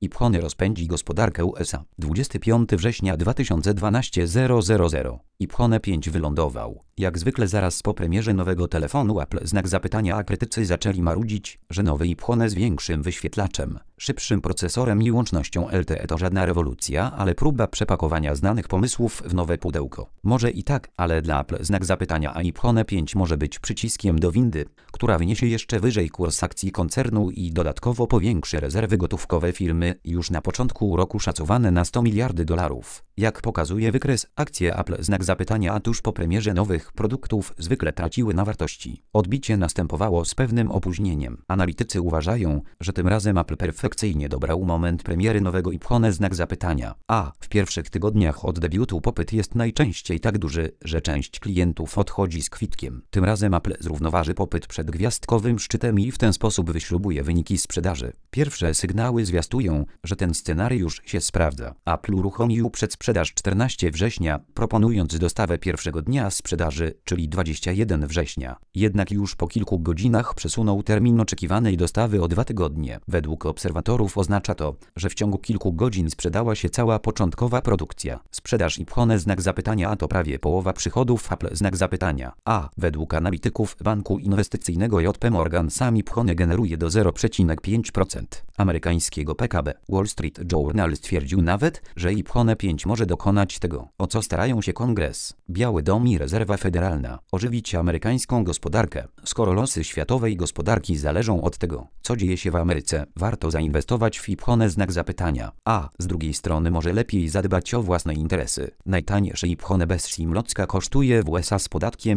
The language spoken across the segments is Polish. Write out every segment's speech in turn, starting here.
iPhone rozpędzi gospodarkę USA. 25 września 2012 0:00. iPhone 5 wylądował. Jak zwykle zaraz po premierze nowego telefonu Apple znak zapytania, a krytycy zaczęli marudzić, że nowy iPhone z większym wyświetlaczem, szybszym procesorem i łącznością LTE to żadna rewolucja, ale próba przepakowania znanych pomysłów w nowe pudełko. Może i tak, ale dla Apple znak zapytania, a iPhone 5 może być przyciskiem do windy, która wyniesie jeszcze wyżej kurs akcji koncernu i dodatkowo powiększy rezerwy gotówkowe firmy, już na początku roku szacowane na $100 miliardy. Jak pokazuje wykres, akcje Apple znak zapytania, a tuż po premierze nowych produktów zwykle traciły na wartości. Odbicie następowało z pewnym opóźnieniem. Analitycy uważają, że tym razem Apple perfekcyjnie dobrał moment premiery nowego iPhone znak zapytania. A w pierwszych tygodniach od debiutu popyt jest najczęściej tak duży, że część klientów odchodzi z kwitkiem. Tym razem Apple zrównoważy popyt przed gwiazdkowym szczytem i w ten sposób wyśrubuje wyniki sprzedaży. Pierwsze sygnały zwiastują, że ten scenariusz się sprawdza. Apple uruchomił przedsprzedaż 14 września, proponując dostawę pierwszego dnia sprzedaży, czyli 21 września. Jednak już po kilku godzinach przesunął termin oczekiwanej dostawy o 2 tygodnie. Według obserwatorów oznacza to, że w ciągu kilku godzin sprzedała się cała początkowa produkcja. Sprzedaż iPhone znak zapytania, a to prawie połowa przychodów Apple znak zapytania. A według analityków banku inwestycyjnego JP Morgan sam iPhone generuje do 0,5% amerykańskiego PKB. Wall Street Journal stwierdził nawet, że iPhone 5 może dokonać tego, o co starają się Kongres, Biały Dom i Rezerwa Federalna: ożywić amerykańską gospodarkę. Skoro losy światowej gospodarki zależą od tego, co dzieje się w Ameryce, warto zainwestować w iPhone znak zapytania. A z drugiej strony może lepiej zadbać o własne interesy. Najtaniejsze iPhone bez SIM-locka kosztuje w USA z podatkiem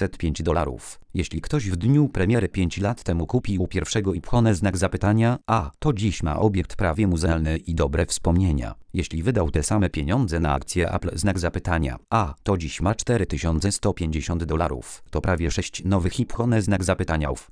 $705. Jeśli ktoś w dniu premiery 5 lat temu kupił pierwszego iPhone znak zapytania, to dziś ma obiekt prawie muzealny i dobre wspomnienia. Jeśli wydał te same pieniądze na akcję Apple znak zapytania, to dziś ma $4150. To prawie 6 nowych iPhone znak zapytania.